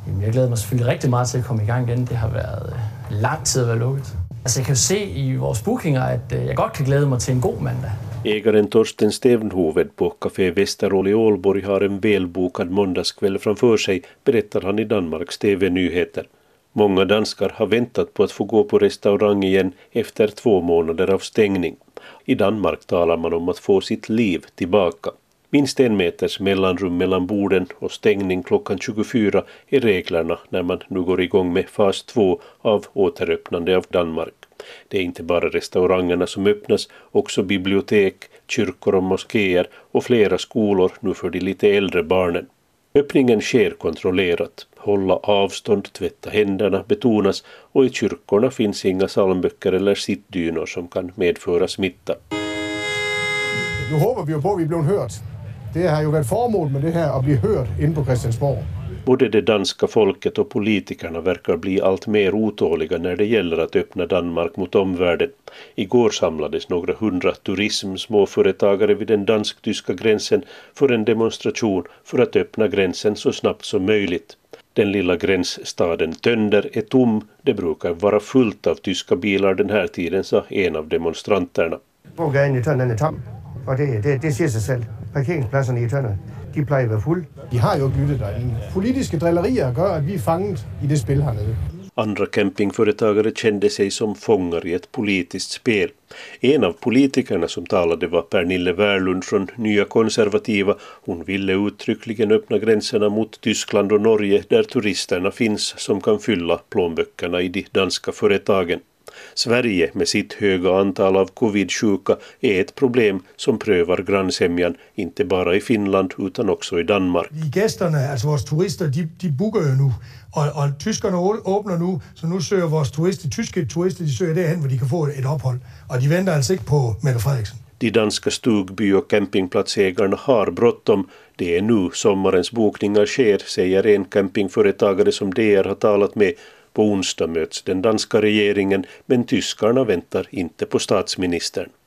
Jeg glæder mig selvfølgelig rigtig meget til at komme i gang igen. Det har været lang tid at være lukket. Altså jeg kan jo se i vores bookinger, at jeg godt kan glæde mig till en god mandag. Ägaren Torsten Stevenhoved på Café Västerål i Ålborg har en välbokad måndagskväll framför sig, berättar han i Danmarks TV-nyheter. Många danskar har väntat på att få gå på restaurang igen efter 2 månader av stängning. I Danmark talar man om att få sitt liv tillbaka. Minst 1 meters mellanrum mellan borden och stängning klockan 24 är reglerna när man nu går igång med fas 2 av återöppnande av Danmark. Det är inte bara restaurangerna som öppnas, också bibliotek, kyrkor och moskéer och flera skolor nu för de lite äldre barnen. Öppningen sker kontrollerat. Hålla avstånd, tvätta händerna betonas och i kyrkorna finns inga psalmböcker eller sittdynor som kan medföra smitta. Nu hoppas vi på att vi blir hört. Det har ju varit formål med det här att bli hörd in på Christiansborg. Både det danska folket och politikerna verkar bli allt mer otåliga när det gäller att öppna Danmark mot omvärlden. Igår samlades några 100 turismsmåföretagare vid den dansk-tyska gränsen för en demonstration för att öppna gränsen så snabbt som möjligt. Den lilla gränsstaden Tönder är tom, det brukar vara fullt av tyska bilar den här tiden, sa en av demonstranterna. Gågaden i Tönder är tom, och det ser sig själv. Parkeringspladserna i Tönder, de plejer vara full. De har ju glyttet derinde. Politiska drillerier gör att vi är fanget i det spel här nere. Andra campingföretagare kände sig som fångar i ett politiskt spel. En av politikerna som talade var Pernille Wärlund från Nya Konservativa. Hon ville uttryckligen öppna gränserna mot Tyskland och Norge där turisterna finns som kan fylla plånböckerna i de danska företagen. Sverige med sitt höga antal av covid-sjuka är ett problem som prövar grannsämjan inte bara i Finland utan också i Danmark. Gästerna, alltså våra turister, de bokar ju nu och tyskarna öppnar nu, så nu söker våra tyska turister, de söker derhen hvor de kan få ett uppehåll och de väntar alltså inte på Mette Frederiksen. De danska stugby- och campingplatsägarna har bråttom. Det är nu sommarens bokningar sker, säger en campingföretagare som DR har talat med. På onsdag möts den danska regeringen, men tyskarna väntar inte på statsministern.